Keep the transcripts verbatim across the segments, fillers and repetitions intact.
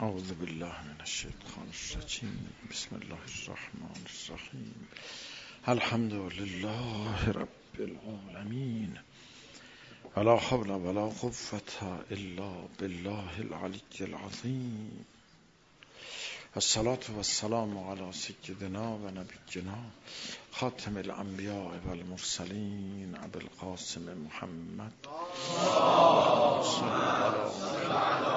اعوذ بالله من الشیطان الرجیم. بسم الله الرحمن الرحیم. الحمد لله رب العالمین ولا حول ولا قوة الا بالله العلی العظیم. الصلاة والسلام علی سیدنا و نبینا خاتم الانبیاء والمرسلین ابی القاسم محمد صلی الله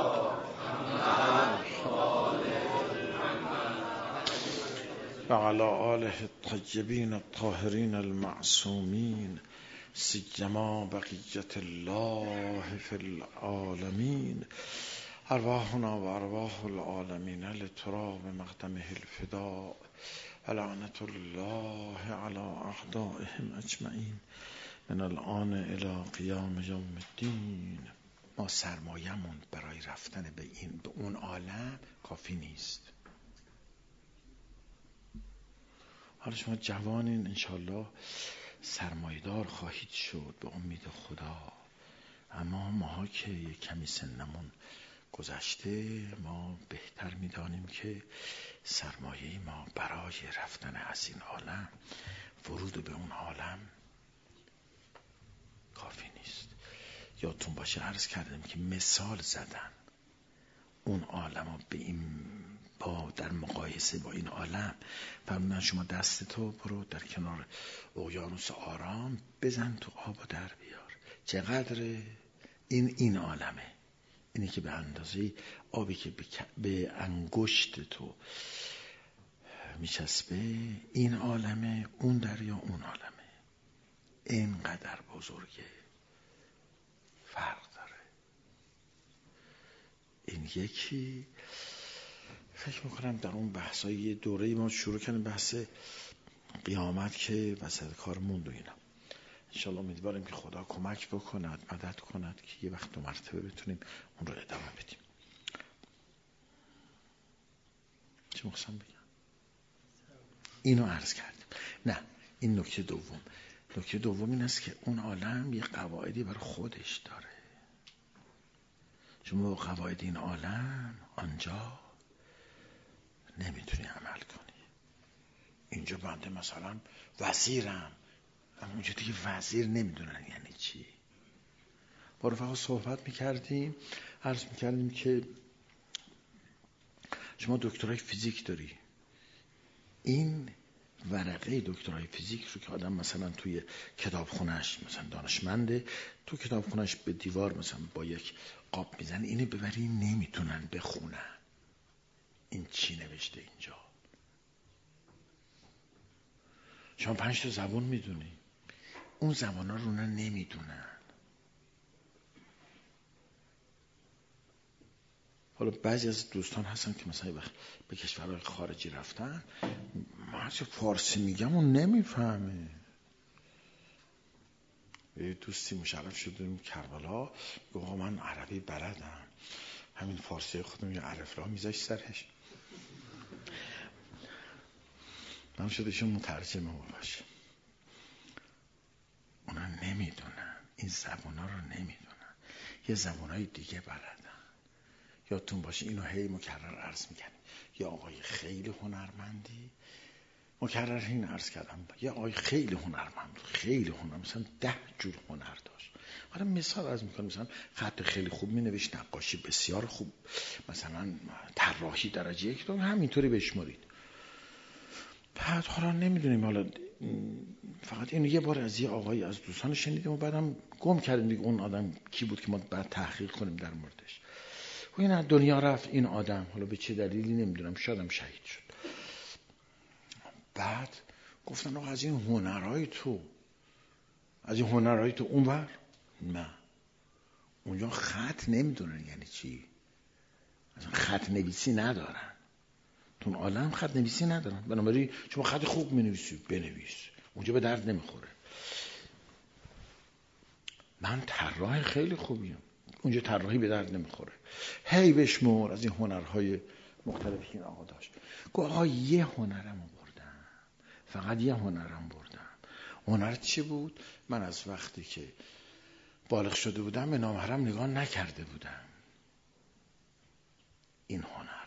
و علی آله الطیبین الطاهرین المعصومین سیما بقیت الله فی العالمین. ارواحنا و ارواح العالمین لتراب مقدمه الفداء و لعنت الله علی اعدائهم اجمعین من الان الی قیام یوم الدین. ما سرمایه‌مون برای رفتن به این به اون عالم کافی نیست. حالا شما جوانین انشالله سرمایه‌دار خواهید شد به امید خدا، اما ماها که یک کمی سنمون گذشته ما بهتر می‌دانیم که سرمایه ما برای رفتن از این عالم، ورود به اون عالم کافی نیست. یادتون باشه عرض کردم که مثال زدن اون عالم ها به این با در مقایسه با این عالم فرمودن شما دستتو برو در کنار اقیانوس آرام بزن تو آب و در بیار. چقدر این این عالمه، اینه که به اندازه آبی که به انگشت تو میچسبه این عالمه، اون دریا اون عالمه. اینقدر بزرگه، فرق داره. این یکی فکر میکنم در اون بحثای دوره ما شروع کردیم بحث قیامت که وسط کار موند و اینا. انشالله امیدواریم که خدا کمک بکند، مدد کند که یه وقت دو مرتبه بتونیم اون رو ادامه بدیم. چه مخصم بگم؟ اینو عرض کردیم. نه، این نکته دوم. نکته دوم این است که اون عالم یه قواعدی برای خودش داره. شما با قواعد این عالم آنجا نمیتونی عمل کنی. اینجا بنده مثلا وزیرم، اما اونجا دیگه وزیر نمیدونن یعنی چی. با رفقا صحبت میکردیم، عرض میکردیم که شما دکترای فیزیک داری، این ورقه دکترای فیزیک رو که آدم مثلا توی کتابخونه‌اش مثلا دانشمنده، تو کتابخونه‌اش به دیوار مثلا با یک قاب میزنه، اینو ببری نمیتونن بخونن این چی نوشته اینجا. شما پنج تا زبان میدونی، اون زبانا رو نه نمیدونن. حالا بعضی از دوستان هستن که مثلا وقت به کشورهای خارجی رفتن، ما هرچه فارسی میگم اون نمیفهمه. یه دوستی مشرف شدیم کربلا، گفت من عربی بلدم، همین فارسی خودم یه عرف را میذاش سرش. من شدهشون مترجمه باشه. اونا نمیدونن، این زبانا رو نمیدونن، یه زبانای دیگه بلدن. یادتون باشه اینو هی مکرر عرض میکنیم. یه آقای خیلی هنرمندی، مکرر این عرض کردم، یه آقای خیلی هنرمند، خیلی هنر، مثلا ده جور هنر داشت. حالا مثال عرض میکنم، مثلا خط خیلی خوب مینوشت، نقاشی بسیار خوب، مثلا طراحی درجه یک، تو همینطوری بشمارید. بعد حالا نمیدونیم، حالا فقط اینو یه بار از یه آقای از دوستان شنیدیم و بعدم گم کردیم دیگه اون آدم کی بود که ما بعد تحقیق کنیم در موردش. و این از دنیا رفت این آدم، حالا به چه دلیلی نمیدونم، شایدم شهید شد. بعد گفتن آقا از این هنرهای تو از این هنرهای تو اونور نه، اونجا خط نمیدونن یعنی چی، مثلا خط نویسی ندارن، تو عالم خط نویسی ندارن. بنابراین شما خط خوب مینویسی بنویس، اونجا به درد نمیخوره. من طراح خیلی خوبیم، اونجا طراحی به درد نمیخوره. هی بشمر از این هنرهای مختلفی این آقا داشت. گفت آقا یه هنرم بردم، فقط یه هنرم بردم. هنر چی بود؟ من از وقتی که بالغ شده بودم به نامحرم نگاه نکرده بودم. این هنر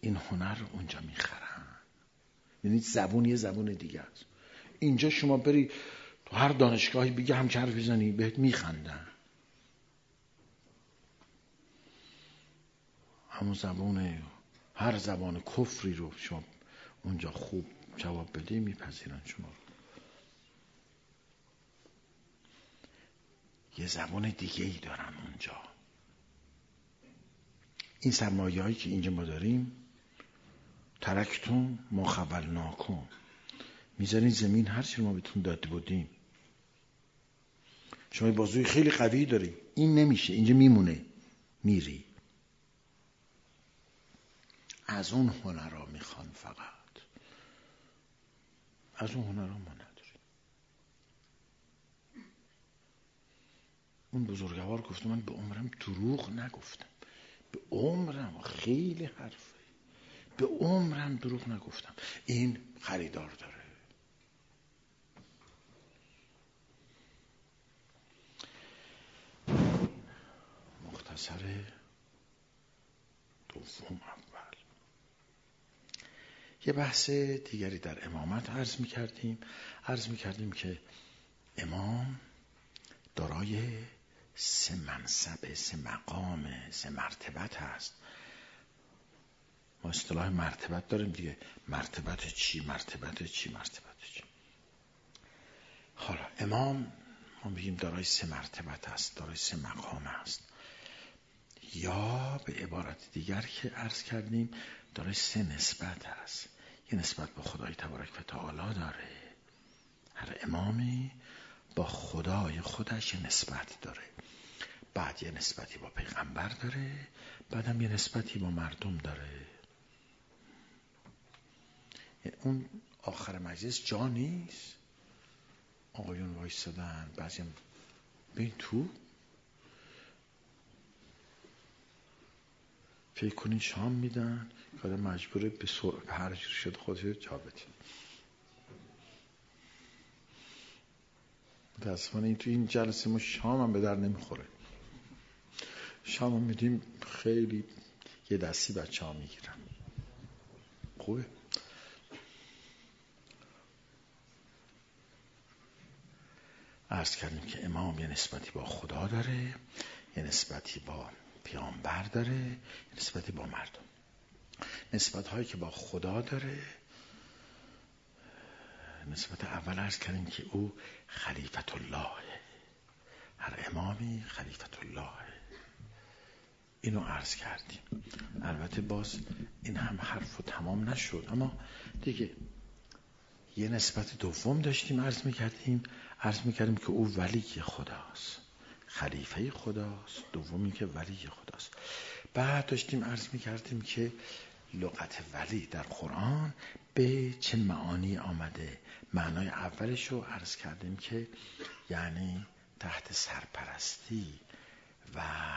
این هنر رو اونجا میخرن. یعنی زبون یه زبون دیگه است. اینجا شما بری تو هر دانشگاهی بگی هم حرف بزنی بهت میخندن. همون زبون، هر زبان کفری رو شما اونجا خوب جواب بدی میپذیرن شما رو. یه زبان دیگه ای دارن اونجا. این سرمایه هایی که اینجا ما داریم، ترکتون ما خولناکم، میذارین زمین هر چی رو ما بهتون داده بودیم. شما بازوی خیلی قوی داری، این نمیشه، اینجا میمونه، میری. از اون هنرها میخوان، فقط از اون هنرها ما نداریم. اون بزرگوار گفته من به عمرم دروغ نگفتم، به عمرم، خیلی حرفه، به عمرم دروغ نگفتم. این خریدار داره. مختصر دوم اول. یه بحث دیگری در امامت عرض می کردیم. عرض می کردیم که امام دارای سه منصب، سه مقام، سه مرتبت هست. ما اصطلاح مرتبت داریم دیگه. مرتبت چی؟ مرتبت چی؟ مرتبت چی؟ حالا امام ما میگیم دارای سه مرتبت هست، دارای سه مقام هست. یا به عبارت دیگر که عرض کردیم دارای سه نسبت هست. یه نسبت با خدای تبارک و تعالی داره. هر امامی با خدای خودش یه نسبت داره. بعد یه نسبتی با پیغمبر داره. بعد هم یه نسبتی با مردم داره. اون آخر مجلس جا نیست. آقایون وایستادن، بعضی هم بین تو فکر کنین شام میدن، که آدم مجبوره به سرعت هر جور شد خودش جا بده. متاسفانه این تو این جلسه ما شام هم به در نمیخوره. شام هم میدیم خیلی یه دستی بچه ها میگیرن. خوبه. عرض کردیم که امام یه نسبتی با خدا داره، یه نسبتی با پیامبر داره، یه نسبتی با مردم. نسبت هایی که با خدا داره، نسبت اول عرض کردیم که او خلیفت الله، هر امامی خلیفت الله. اینو عرض کردیم. البته باز این هم حرف و تمام نشد، اما دیگه یه نسبت دوم داشتیم عرض میکردیم. عرض میکردیم که او ولی خداست، خلیفه خداست، دومی که ولی خداست. بعد داشتیم عرض میکردیم که لغت ولی در قرآن به چه معانی آمده. معنای اولش رو عرض کردیم که یعنی تحت سرپرستی و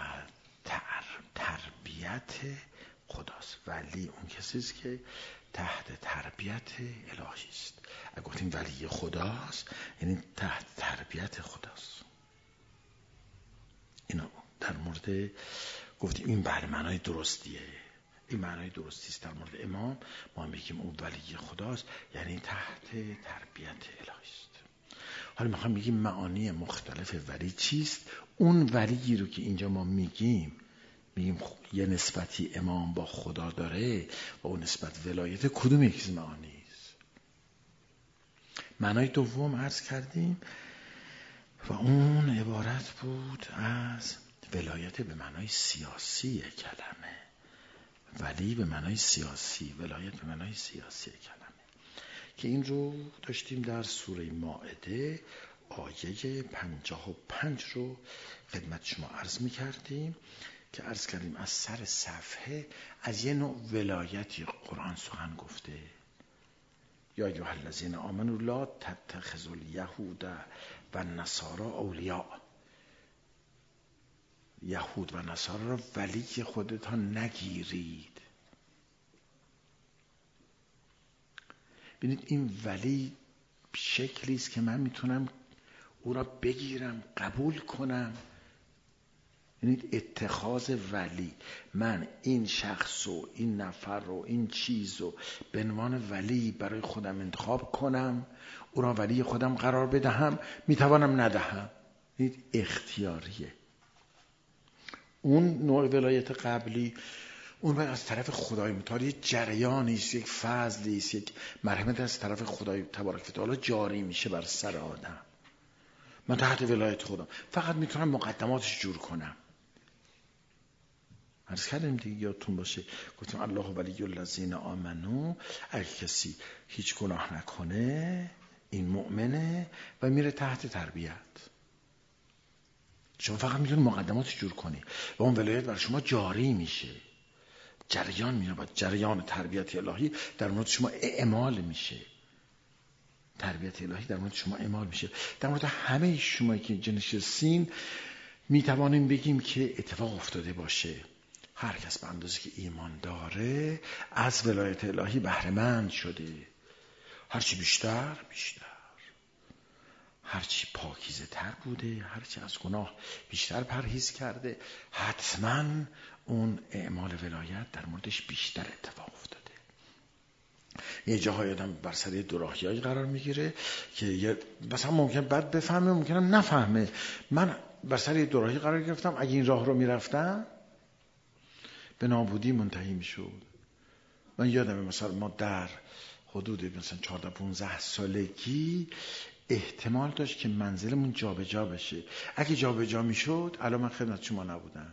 تربیت خداست. ولی اون کسیست که تحت تربیت الهی است. اگه گفتیم ولی خداست یعنی تحت تربیت خداست. اینا در مورد گفتیم این بله معنای درستیه، این معنای درستی است. در مورد امام ما میگیم اون ولی خداست یعنی تحت تربیت الهی است. حالا میخوام بگیم معانی مختلف ولی چیست. اون ولی رو که اینجا ما میگیم میگیم یه نسبتی امام با خدا داره و اون نسبت ولایت، کدوم یکی معانی است؟ معنای دوم عرض کردیم و اون عبارت بود از ولایت به معنای سیاسی کلمه. ولی به معنای سیاسی، ولایت به معنای سیاسی کلمه، که این رو داشتیم در سوره مائده آیه پنجاه و پنج رو خدمت شما عرض می کردیم که عرض کردیم از سر صفحه از یه نوع ولایتی قرآن سخن گفته. یا ایها الذین آمنوا لا تتخذوا الیهود و النصارى اولیاء. یهود و نصارا را ولی خودتان نگیرید. ببینید این ولی شکلی است که من میتونم او را بگیرم، قبول کنم یعنی اتخاذ ولی، من این شخص و این نفر و این چیز رو به عنوان ولی برای خودم انتخاب کنم، او را ولی خودم قرار بدهم، میتوانم ندهم. این اختیاریه. اون نوع ولایت قبلی اون باید از طرف خدای متعال یک جریانی است، یک فضلی است، یک مرحمت از طرف خدای تبارک و تعالی جاری میشه بر سر آدم. من تحت ولایت خودم فقط میتونم مقدماتش جور کنم. عرض کردیم دیگه، یادتون باشه گفتیم الله ولی الذین آمنو، اگه کسی هیچ گناه نکنه این مؤمنه و میره تحت تربیت. شما فقط میتونی مقدماتش جور کنی و اون ولایت بر شما جاری میشه، جریان میابد، جریان تربیت الهی در مورد شما اعمال میشه، تربیت الهی در مورد شما اعمال میشه. در مورد همه شما که اینجا نشستین میتوانیم بگیم که اتفاق افتاده باشه. هر کس به اندازه که ایمان داره از ولایت الهی بهره مند شده. هرچی بیشتر بیشتر، هرچی پاکیزه تر بوده، هرچی از گناه بیشتر پرهیز کرده، حتما اون اعمال ولایت در موردش بیشتر اتفاق افتاده. یه جاهای آدم بر سر دوراهیایی قرار میگیره که مثلا ممکن بد بفهمه، ممکنم نفهمه. من بر سر دوراهی قرار گرفتم، اگه این راه رو میرفتم به نابودی منتهی میشد. من یادمه مثلا ما در حدود مثلا چهارده پانزده سالگی احتمال داشت که منزلمون جا به جا بشه. اگه جا به جا میشد الان من خدمت شما نبودم،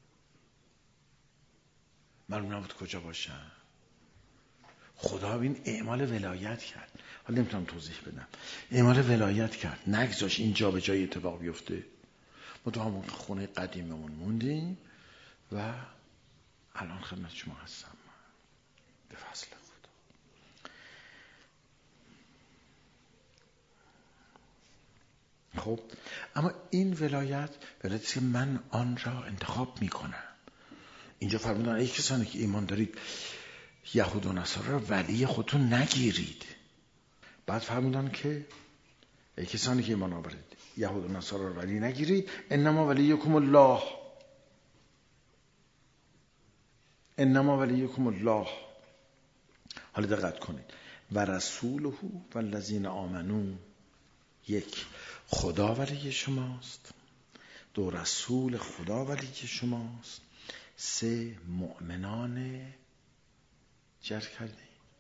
معلوم نبود کجا باشم. خدا این اعمال ولایت کرد. حالا نمیتونم توضیح بدم. اعمال ولایت کرد، نگذاشت این جا به جای اتفاق بیفته. ما تو همون خونه قدیممون موندیم و الان خدمت شما هستم به فضل خدا. خب اما این ولایت ولایتی که من آن را انتخاب میکنم. اینجا فرمودن ای کسانی که ایمان دارید یهود و نصارا را ولی خودتون نگیرید. بعد فرمودن که ای کسانی که ایمان آورید یهود و نصارا را ولی نگیرید، انما ولیکم الله، انما ولیکم الله. حالا دقت کنید، و رسوله و الذین آمنو. یک، خدا ولی شماست. دو، رسول خدا ولی شماست. سه، مؤمنان جر کرده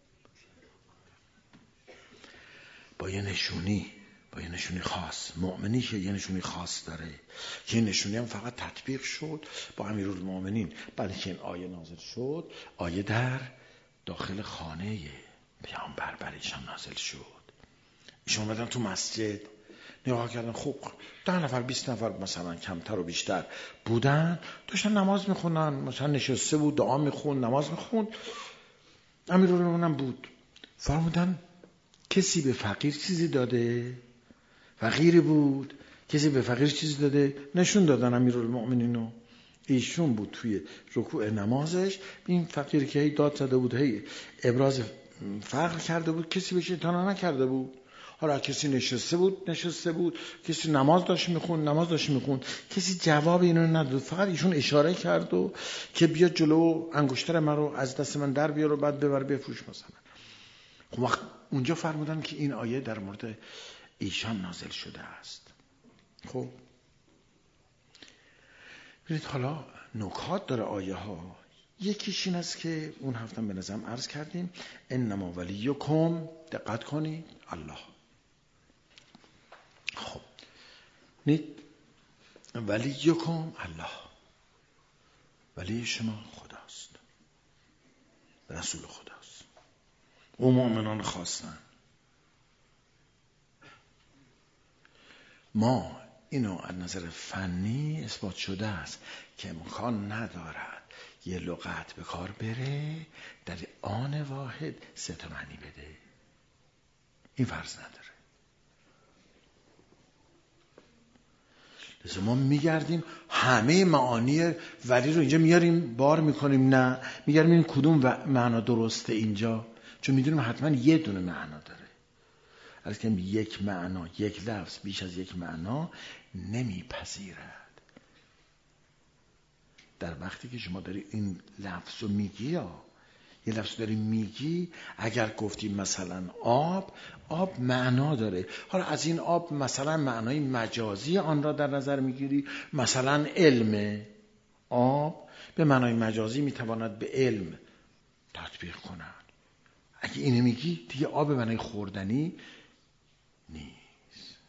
با یه نشونی، با یه نشونی خاص. مؤمنی که یه نشونی خاص داره که این نشونی هم فقط تطبیق شد با امیرالمؤمنین. بعد که این آیه نازل شد، آیه در داخل خانه پیامبر بر ایشان نازل شد. ایشان اومدن تو مسجد نگاه کردن، خب ده نفر بیست نفر مثلا کمتر و بیشتر بودن، داشتن نماز میخونن. مثلا نشسته بود دعا میخون، نماز میخون. امیرالمؤمنین بود. فرمودن کسی به فقیر چیزی داده؟ فقیری بود، کسی به فقیر چیزی داده؟ نشون دادن امیرالمؤمنینو. ایشون بود توی رکوع نمازش، این فقیر که هی داد زده بود، هی ابراز فقر کرده بود، کسی بهش اطاعت نکرده بود. حالا کسی نشسته بود نشسته بود، کسی نماز داشت میخون نماز داشت میخون، کسی جواب اینو نداد. فقط ایشون اشاره کرد و که بیا جلو انگشتر من رو از دست من در بیار و بعد ببر بفروش مثلا. خب وقت اونجا فرمودن که این آیه در مورد ایشان نازل شده است. خب ببینید حالا نکات داره آیه ها. یکیش این است که اون هفتم به نظرم عرض کردیم، انما ولیکم، دقت کنید، الله. خب نید ولیکم الله، ولی شما خداست، رسول خداست، او مؤمنان خواستن. ما اینو از نظر فنی اثبات شده است که امکان ندارد یه لغت به کار بره در آن واحد سه تا معنی بده. این فرض نداره. لذا ما میگردیم همه معانی ولی رو اینجا میاریم بار میکنیم، نه میگردیم این کدوم معنا درسته اینجا، چون میدونیم حتما یه دونه معنا داره. از که یک معنا، یک لفظ بیش از یک معنا نمیپذیرد. در وقتی که شما داری این لفظ رو میگی یا یه لفظ داری میگی، اگر گفتی مثلا آب، آب معنا داره. حالا از این آب مثلا معنای مجازی آن را در نظر میگیری، مثلا علم. آب به معنای مجازی میتواند به علم تطبیق کند. اگه اینو میگی دیگه آب به معنای خوردنی نیست.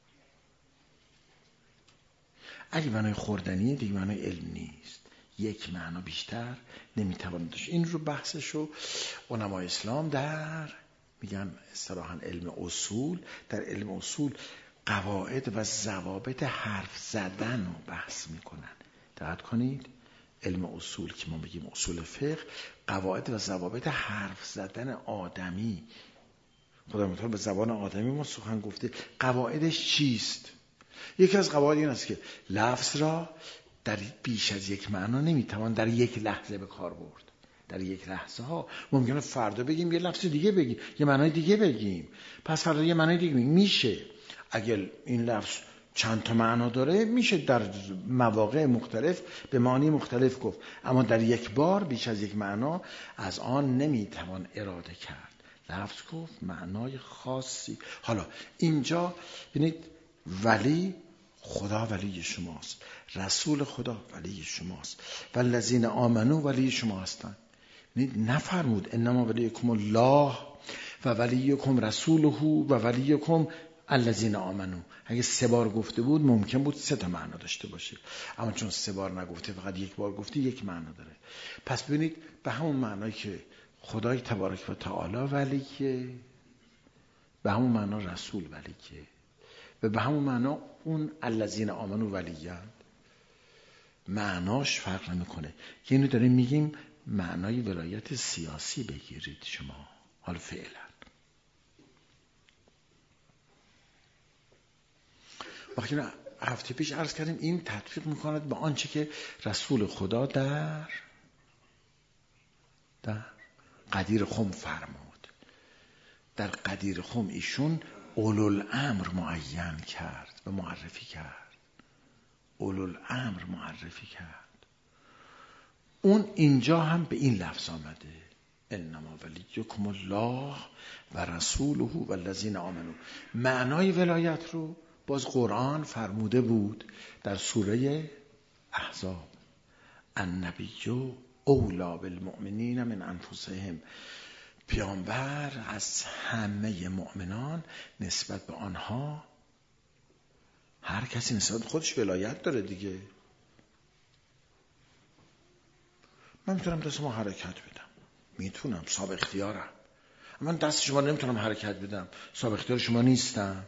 اگه معنای خوردنیه دیگه معنای علم نیست. یک معنا بیشتر نمیتواند داشت. این رو بحثشو علمای اسلام در میگن اصطلاحاً علم اصول، در علم اصول قواعد و ضوابط حرف زدن رو بحث میکنن. دقت کنید، علم اصول که ما بگیم اصول فقه، قواعد و ضوابط حرف زدن آدمی. خدا متعال به زبان آدمی ما سخن گفته. قواعدش چیست؟ یکی از قواعد این است که لفظ را در بیش از یک معنا نمیتوان در یک لحظه به کار برد. در یک لحظه ها ممکنه فردا بگیم یه لفظ دیگه بگیم، یه معنای دیگه بگیم، پس فردا یه معنای دیگه بگیم. میشه اگر این لفظ چند تا معنا داره میشه در مواقع مختلف به معنی مختلف گفت، اما در یک بار بیش از یک معنا از آن نمیتوان اراده کرد. لفظ گفت معنای خاصی. حالا اینجا ببینید، ولی خدا ولی شماست، رسول خدا ولی شماست، والذین آمنو ولی شما هستند. نفرمود انما ولیکم الله و ولیکم رسوله و ولیکم الذین آمنو. اگه سه بار گفته بود ممکن بود سه تا معنا داشته باشه، اما چون سه بار نگفته فقط یک بار گفته، یک معنا داره. پس ببینید به همون معنایی که خدای تبارک و تعالی ولیه، به همون معنا رسول ولیه، و به همون معنا اون الذین آمنو ولیان. معناش فرق نمیکنه که اینو داریم میگیم معنای ولایت سیاسی بگیرید شما. حالا فعلا وقتی هفته پیش عرض کردیم این تطبیق میکند به آنچه که رسول خدا در در قدیر خم فرمود. در قدیر خم ایشون اولوالامر معین کرد و معرفی کرد. اولوالامر معرفی کرد. اون اینجا هم به این لفظ آمده انما ولیکم الله و رسوله و الذین آمنو. معنای ولایت رو باز قرآن فرموده بود در سوره احزاب، النبی اولی بالمؤمنین من انفسهم. پیامبر از همه مؤمنان نسبت به آنها، هر کسی نسبت به خودش ولایت داره دیگه. من میتونم دست ما حرکت بدم، میتونم، صاحب اختیارم. من دست شما نمیتونم حرکت بدم، صاحب اختیار شما نیستم.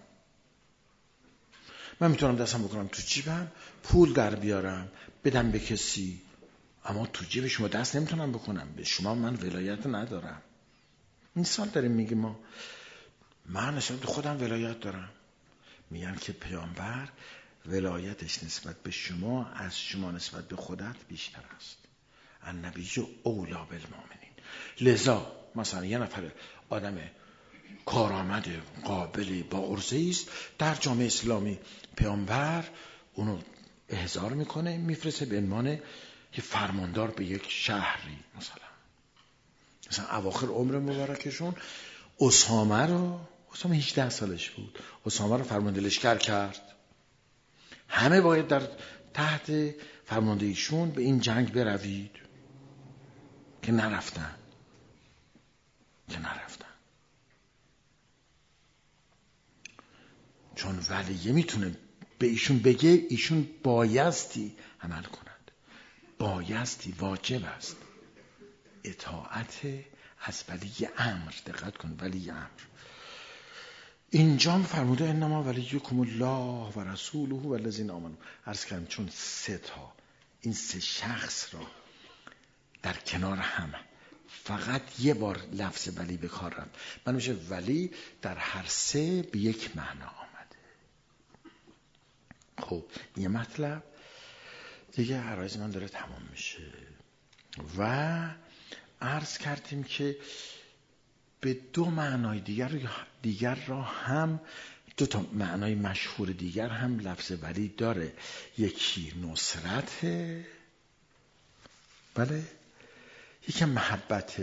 من میتونم دستم بکنم تو جیبم، پول در بیارم بدم به کسی، اما تو جیب شما دست نمیتونم بکنم. به شما من ولایت ندارم. مثال داریم میگیم ما من نسبت به خودم ولایت دارم. میگن که پیامبر ولایتش نسبت به شما از شما نسبت به خودت بیشتر است. النبی اولی بالمؤمنین. لذا مثلا یه نفر آدم کارآمد قابلی با عرضه‌ای است در جامعه اسلامی، پیامبر اونو احضار میکنه میفرسته به عنوان یه فرماندار به یک شهری. مثلا مثلا اواخر عمر مبارکشون اسامه رو، اسامه هجده سالش بود، اسامه رو فرمانده لشکر کرد. همه باید در تحت فرماندهیشون به این جنگ بروید، که نرفتن که نرفتن چون ولیه میتونه به ایشون بگه ایشون بایستی عمل کنند، بایستی واجب است اطاعت از ولی امر. دقت کن، ولی امر اینجا فرموده انما ولیکم الله و رسوله و الذین آمنو. عرض کردم چون سه تا این سه شخص را در کنار هم فقط یه بار لفظ ولی به کار رفت، من میشه ولی در هر سه به یک معنا آمده. خب یه مطلب دیگه عرایز من داره تمام میشه و عرض کردیم که به دو معنای دیگر دیگر را هم، دو تا معنای مشهور دیگر هم لفظ ولی داره. یکی نصرت بله یکی محبت.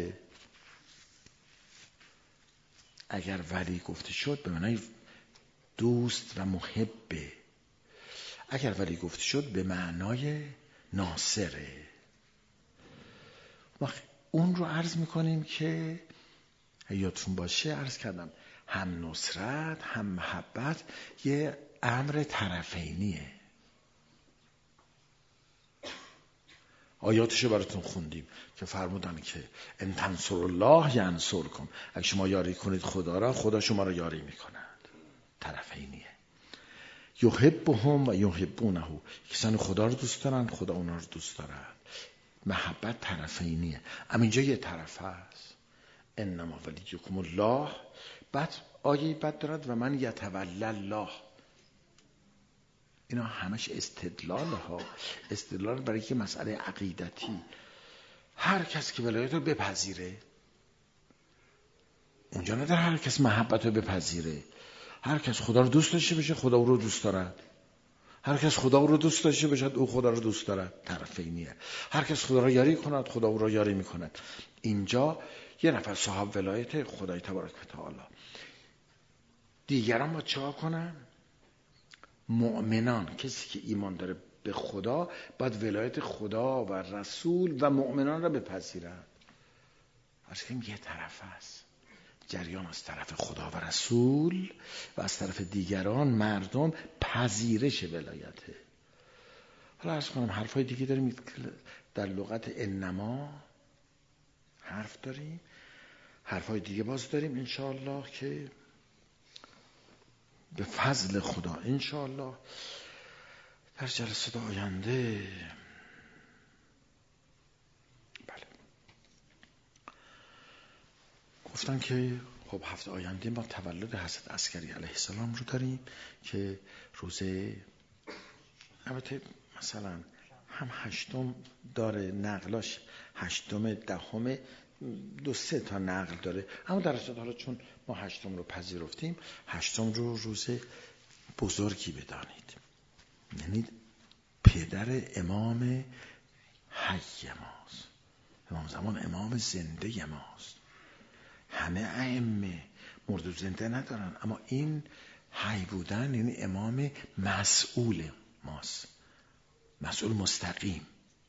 اگر ولی گفته شد به معنای دوست و محبه، اگر ولی گفته شد به معنای ناصره. اون رو عرض میکنیم که یادتون باشه عرض کردم هم نصرت هم محبت یه امر طرفینیه. آیاتشو براتون خوندیم که فرمودن که ان تنصروا الله ینصرکم، اگه شما یاری کنید خدا را، خدا شما را یاری میکند. طرفینیه. یحبهم و یحبونه، کسانی خدا رو دوست دارن خدا اونا رو دوست دارد. محبت طرفینیه، اما اینجا یه طرف هست. انما ولیکم الله. بعد آیه بعد دارد و من یتولی الله. اینا همش استدلال ها، استدلال برای که مسئله عقیدتی. هر کس که ولایت رو بپذیره، اونجا نداره هر کس محبت رو بپذیره. هر کس خدا رو دوست داشته باشه خدا او رو دوست دارد، هر کس خدا او رو دوست داشته باشد او خدا رو دوست دارد. طرفینیه. هر کس خدا رو یاری کند خدا او رو یاری میکند. اینجا یه نفر صاحب ولایت خدای تبارک و تعالی، دیگران با چه کنن؟ مؤمنان، کسی که ایمان داره به خدا باید ولایت خدا و رسول و مؤمنان را بپذیرد. اصلا یه طرف است، جریان از طرف خدا و رسول و از طرف دیگران مردم پذیرش ولایته. حالا عرض کنم حرفای دیگه داریم در لغت انما حرف داریم، حرفای دیگه باز داریم انشاءالله که به فضل خدا انشاءالله در جلسه آینده. بله گفتن که خب هفته آینده ما تولد حضرت عسکری علیه السلام رو داریم که روزه، البته مثلا هم هشتم داره نقلاش، هشتم دهم دو سه تا نقل داره، اما در اصل حالا چون ما هشتم رو پذیرفتیم هشتم رو روز بزرگی بدانید. یعنی پدر امام حی ماست، امام زمان امام زنده ماست. همه ائمه مرد و زنده ندارن، اما این حی بودن یعنی امام مسئول ماست، مسئول مستقیم.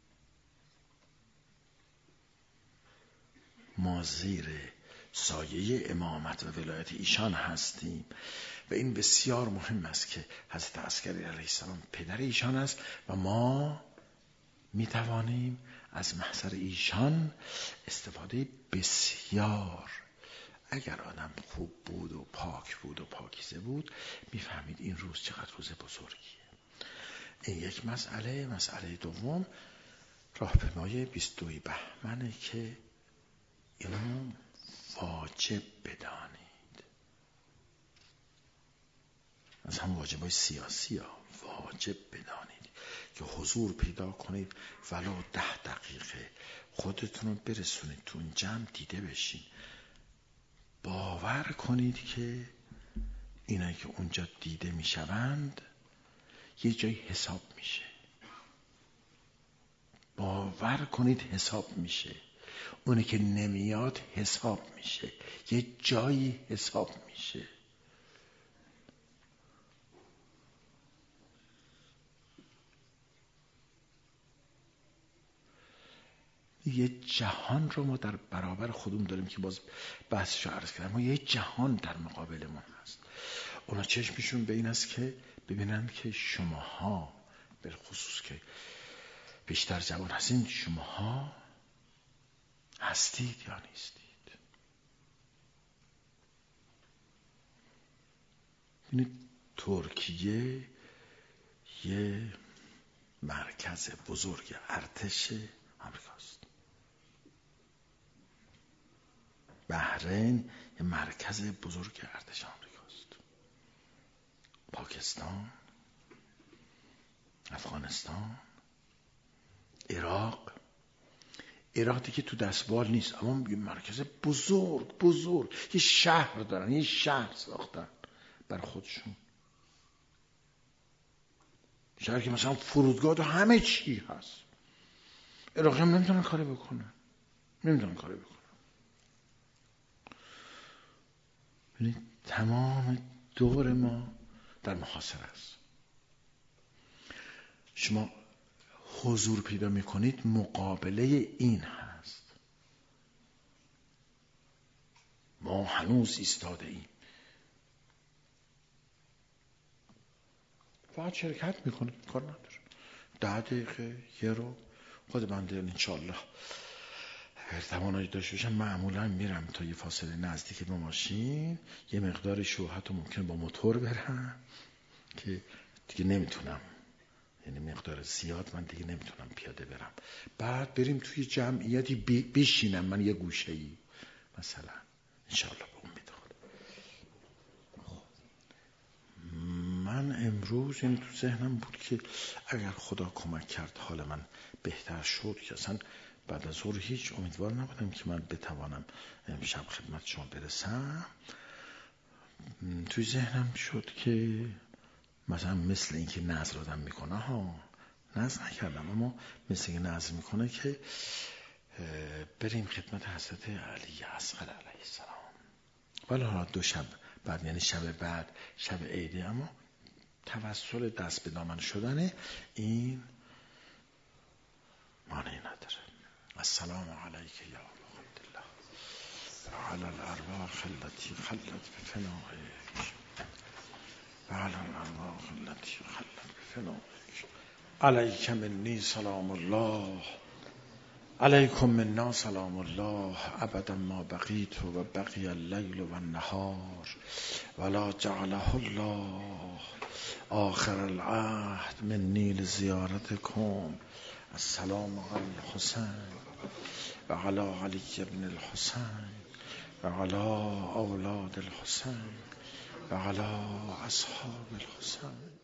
ما زیر سایه امامت و ولایت ایشان هستیم و این بسیار مهم است که حضرت عسکری علیه السلام پدر ایشان است و ما می توانیم از محضر ایشان استفاده بسیار. اگر آدم خوب بود و پاک بود و پاکیزه بود میفهمید این روز چقدر روز بزرگیه. این یک مسئله. مسئله دوم راهپیمایی بیست و دو بهمنه که اینو واجب بدانید، از هم واجبای سیاسی ها واجب بدانید که حضور پیدا کنید، ولو ده دقیقه خودتون رو برسونید تو اون جمع دیده بشین. باور کنید که اینایی که اونجا دیده میشوند یه جایی حساب میشه. باور کنید حساب میشه. اونی که نمیاد حساب میشه، یه جایی حساب میشه. یه جهان رو ما در برابر خودمون داریم که باز بحثشو عرض کردم، ما یه جهان در مقابل ما هست. اونا چشمشون به این است که ببینن که شماها به خصوص که بیشتر جوان هستین، شماها هستید یا نیستید. ببینید ترکیه یه مرکز بزرگ ارتش آمریکاست، بحرین یه مرکز بزرگ ارتش آمریکاست، پاکستان، افغانستان، عراق. عراق دیگه تو دستبال نیست اما یه مرکز بزرگ بزرگ، یه شهر دارن، یه شهر ساختن بر خودشون، شهر که مثلا فرودگاه و همه چی هست. عراقی هم نمیتونن کاری بکنن، نمیتونن کاری بکنن. یعنی تمام دور ما در محاصره است. شما حضور پیدا میکنید مقابله این هست. ما هنوز ایستاده ایم، فقط شرکت میکنید، کار نداره. ده دقیقه یه رو خود بنده انشالله اگر توانایی داشته باشم معمولا میرم تا یه فاصله نزدیک به ماشین، یه مقدار شو حتی ممکنه با موتور برم که دیگه نمیتونم، یعنی مقدار زیاد من دیگه نمیتونم پیاده برم. بعد بریم توی جمعیتی بشینم من یه گوشه‌ای مثلا، انشالله به امید خدا. من امروز این تو ذهنم بود که اگر خدا کمک کرد حال من بهتر شد که اصلا بعد از ظهر هیچ امیدوار نبودم که من بتوانم امشب خدمت شما برسم. توی ذهنم شد که مثلا مثل این که نظر آدم میکنه ها، نظر نکردم اما مثل این نظر میکنه که بریم خدمت حضرت علی اصغر علیه السلام. ولی حالا دو شب بعد، یعنی شب بعد شب عیده، اما توسل دست به دامن شدن این مانعی نداره. السلام علیک یا ابا عبدالله و علی الارواح التي خلت بفنائک و علی الارواح التي خلت بفنائک علیک منی سلام الله علیکم منا سلام الله ابدا ما بقیت و بقی اللیل و النهار ولا جعله الله آخر العهد منی لزیارتکم. السلام علی الحسین و علی علی ابن الحسین و علی اولاد الحسین و علی اصحاب الحسین.